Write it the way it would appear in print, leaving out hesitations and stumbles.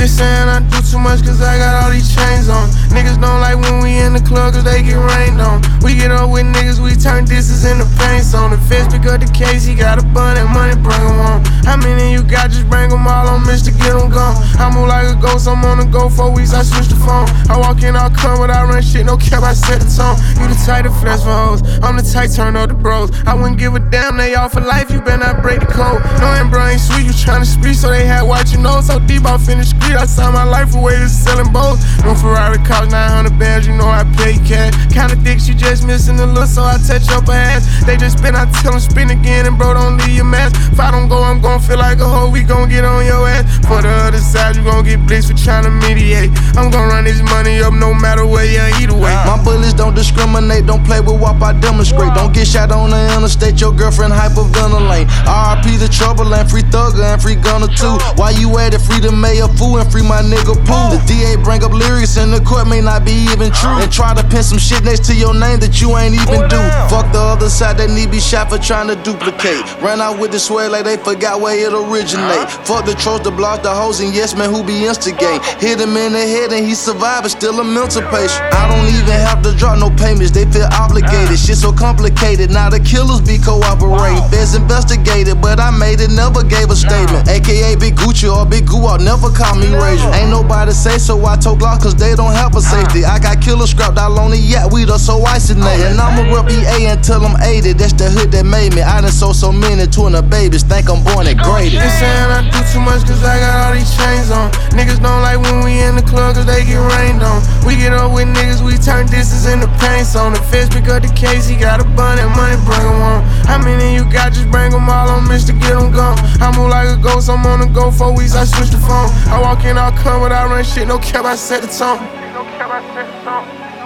They saying I do too much cause I got all these chains on. Niggas don't like when we in the club cause they get rained on. We get up with niggas, we turn distance into paint on. The feds pick up the case, he got a bun and money, bring him on. How many you got, just bring them all on, Mr. Get them gone. I move like a ghost, I'm on the go 4 weeks, I switch the phone. I walk in, I'll come without run shit, no cap, I set the tone. You the type to flex for hoes, I'm the type turn up the bros. I wouldn't give a damn, they all for life, you better not break the code. No, and bro ain't sweet, you tryna speak, so they had watch you know. So deep off in the street, I signed my life away to selling boats. No Ferrari cost 900 bands, you know I pay cash. Kinda dick, she just missing the look, so I touch up her ass. They just spin, I tell them spin again, and bro, don't leave your mask. If I don't go, I'm gon' feel like a hoe, we gon' get on your ass. For the other side, you gon' get blitzed for tryna mediate. I'm gon' run this money up no matter where you either way. My bullets don't discriminate, don't play with WAP, I demonstrate. Don't get shot on the interstate, your girlfriend hyperventilate. RIP the trouble and free Thugger and free Gunner too. Why you at it? Free the mayor fool and free my nigga Pooh. The DA bring up lyrics and the court may not be even true. And try to pin some shit next to your name that you ain't even do. Fuck the other side, they need be shot for trying to duplicate. Ran out with the swear like they forgot where it originate. Fuck the trolls, the blogs, the hoes, and yes man who be instigate. Hit him in the head and he survived, still a mental patient. I don't even have to drop no payments, they feel obligated. Shit so complicated, now the killers be cooperating. Feds investigated, but I made it, never gave a statement. AKA Big Gucci or Big Goo, never call me Raging. Ain't nobody say so, I told Glock cause they don't have a safety. I got killer scrapped out on the yacht, we done so isolated. And I'ma rep EA until I'm 80, that's the hood that made me. I done sold so many 200 babies, think I'm born and graded. They saying I do too much cause I got all these chains on. Niggas don't like when we in the club cause they get rained on. We get up with niggas, we turn distance into paint on. The feds pick up the case, he got a bun and money, bring him on. How many you got, just bring them all on, Mr. Get them gone. I move like a ghost, I'm on the go 4 weeks, I switch the phone. I walk in, I'll come without run shit, no cap, I set the tone. No cap, I set the tone.